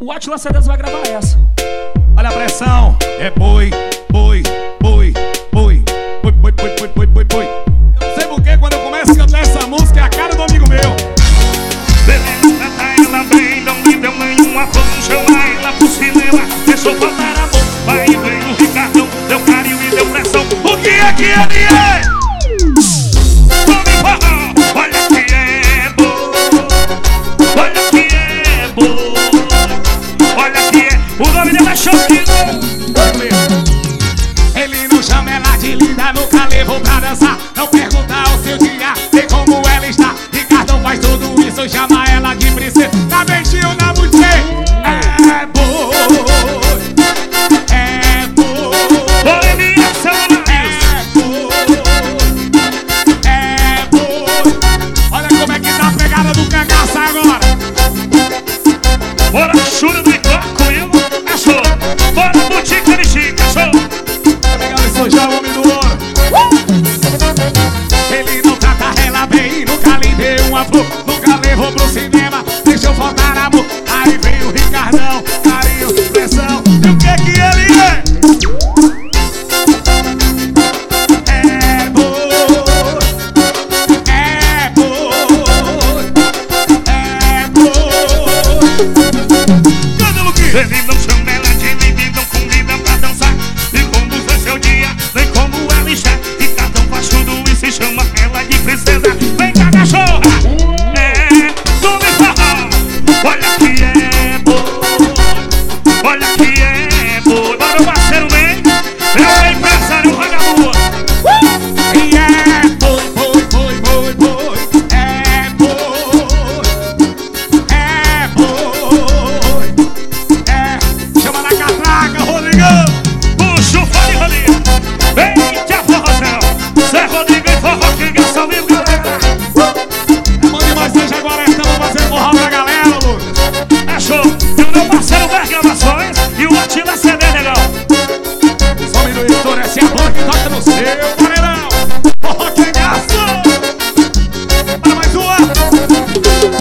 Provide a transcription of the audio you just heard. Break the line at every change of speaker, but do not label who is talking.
O Atila Cedas vai gravar essa.
Olha a pressão. É boi, boi, boi, boi, boi, boi, boi, boi, boi, boi, boi. Eu não sei porque quando eu começo a cantar essa música é a cara do amigo meu.
Beleza, trata ela bem, não me deu nenhuma flor, chama ela pro cinema, deixou faltar amor. Vai e vem o Ricardão, deu carinho e deu pressão. O que é que ele é? Tome forró, olha que é bom, olha que é bom, olha que é, o nome dela é Choquinho.
Ele não chama ela de linda, nunca levou pra dançar. Não pergunta ao seu dia, nem como ela está. Ricardão faz tudo isso, chama ela de princesa. Na ventinho, na mulher. É boi, é boi.
Oi, minha São
É boi. Olha como é que tá a pegada do cangaço agora.
bora, chura do Icoco, é show. Bora, Botica de Chica, show.
Obrigado, sou já o homem do ouro. Ele não trata ela bem, nunca lhe deu uma flor, nunca levou pro cinema, deixou faltar amor. Aí vem o Ricardão, carinho, pressão. E o que é que ele é? É boi, é boi, é boi. Cadê o Luquinha?
Ele não chama ela de linda e não convida pra dançar. E como foi seu dia, nem como ela está. Ricardão faz tudo isso e chama ela de princesa. Vem cá, cachorra! É, tome forró. Olha que é bom, olha que é bom. Bora, meu parceiro, vem. É o empresário vagabundo.
E é boi, boi, boi, boi, boi. É boi, é boi. É, chama na catraca, Rodrigão.
Puxa o fone, Rodrigo. Vem, tia forrozão. Zé Rodrigo e forró que gasta ao vivo, galera.
É bom demais, hoje agora estamos fazendo forró pra galera, Lucas.
É show. Tem o meu parceiro Ver Gravações e o Atila CD, legal.
O som do editor, essa é a bola que toca no seu.